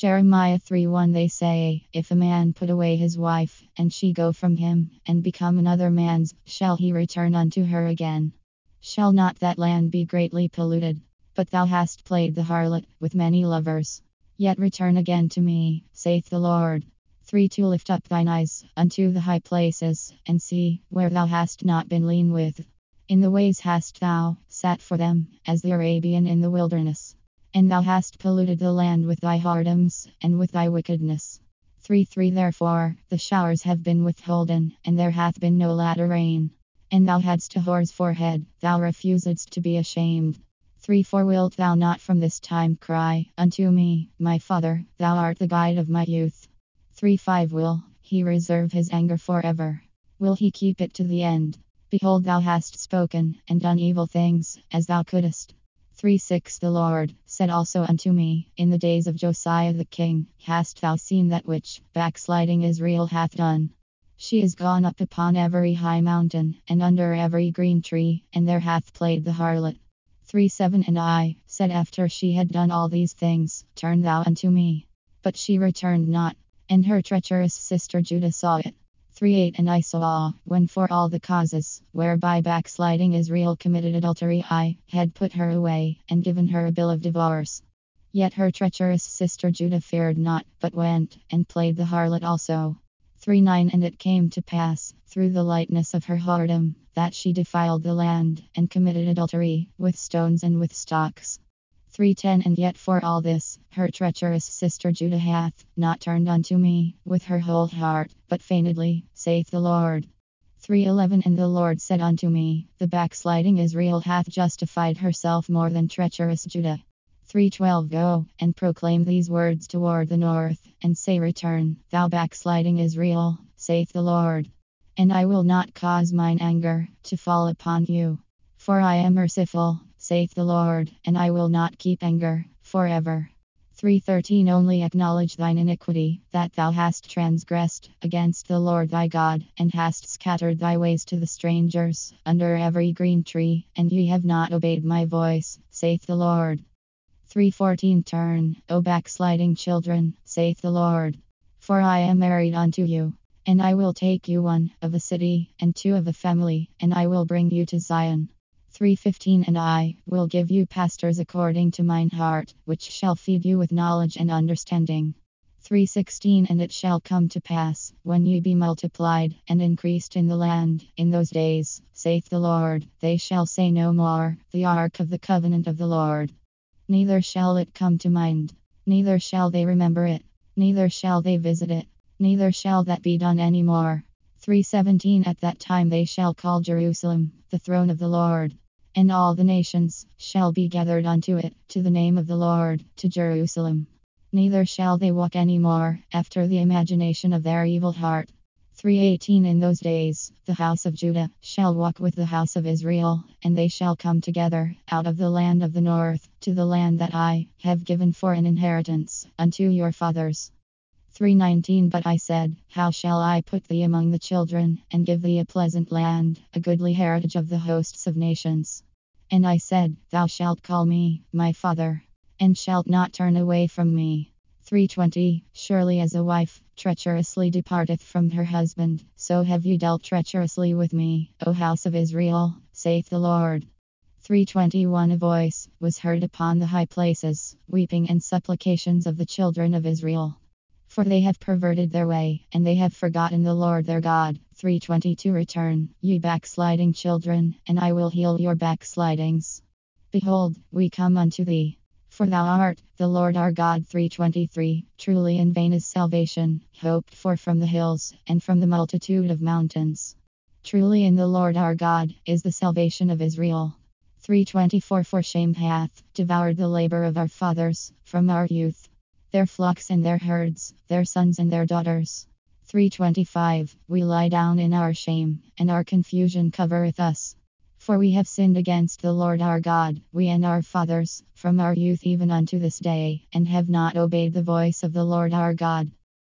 Jeremiah 3:1. They say, if a man put away his wife, and she go from him, and become another man's, shall he return unto her again? Shall not that land be greatly polluted? But thou hast played the harlot with many lovers. Yet return again to me, saith the Lord. 3. To lift up thine eyes unto the high places, and see where thou hast not been lean with. In the ways hast thou sat for them, as the Arabian in the wilderness. And thou hast polluted the land with thy whoredoms, and with thy wickedness. 3. Therefore the showers have been withholden, and there hath been no latter rain. And thou hadst a whore's forehead, thou refusedst to be ashamed. 4. Wilt thou not from this time cry unto me, my Father, thou art the guide of my youth? 5. Will he reserve his anger forever? Will he keep it to the end? Behold, thou hast spoken and done evil things, as thou couldest. 6. The Lord said also unto me, in the days of Josiah the king, hast thou seen that which backsliding Israel hath done? She is gone up upon every high mountain, and under every green tree, and there hath played the harlot. 7. And I said after she had done all these things, turn thou unto me. But she returned not, and her treacherous sister Judah saw it. 8. And I saw, when for all the causes whereby backsliding Israel committed adultery, I had put her away, and given her a bill of divorce. Yet her treacherous sister Judah feared not, but went and played the harlot also. 9. And it came to pass, through the lightness of her whoredom, that she defiled the land, and committed adultery with stones and with stocks. 10. And yet for all this, her treacherous sister Judah hath not turned unto me with her whole heart, but feignedly, saith the Lord. 11. And the Lord said unto me, the backsliding Israel hath justified herself more than treacherous Judah. 12. Go and proclaim these words toward the north, and say, return, thou backsliding Israel, saith the Lord. And I will not cause mine anger to fall upon you. For I am merciful, saith the Lord, and I will not keep anger forever. 13. Only acknowledge thine iniquity, that thou hast transgressed against the Lord thy God, and hast scattered thy ways to the strangers, under every green tree, and ye have not obeyed my voice, saith the Lord. 14. Turn, O backsliding children, saith the Lord. For I am married unto you. And I will take you one of a city, and two of a family, and I will bring you to Zion. 15. And I will give you pastors according to mine heart, which shall feed you with knowledge and understanding. 16. And it shall come to pass, when ye be multiplied and increased in the land, in those days, saith the Lord, they shall say no more, the ark of the covenant of the Lord. Neither shall it come to mind, neither shall they remember it, neither shall they visit it, neither shall that be done any more. 17. At that time they shall call Jerusalem the throne of the Lord, and all the nations shall be gathered unto it, to the name of the Lord, to Jerusalem. Neither shall they walk any more after the imagination of their evil heart. 18. In those days the house of Judah shall walk with the house of Israel, and they shall come together out of the land of the north, to the land that I have given for an inheritance unto your fathers. 19. But I said, how shall I put thee among the children, and give thee a pleasant land, a goodly heritage of the hosts of nations? And I said, thou shalt call me my father, and shalt not turn away from me. 20. Surely as a wife treacherously departeth from her husband, so have you dealt treacherously with me, O house of Israel, saith the Lord. 21. A voice was heard upon the high places, weeping and supplications of the children of Israel. For they have perverted their way, and they have forgotten the Lord their God. 22. Return, ye backsliding children, and I will heal your backslidings. Behold, we come unto thee. For thou art the Lord our God. 23. Truly in vain is salvation hoped for from the hills, and from the multitude of mountains. Truly in the Lord our God is the salvation of Israel. 24. For shame hath devoured the labor of our fathers from our youth, their flocks and their herds, their sons and their daughters. 25. We lie down in our shame, and our confusion covereth us. For we have sinned against the Lord our God, we and our fathers, from our youth even unto this day, and have not obeyed the voice of the Lord our God.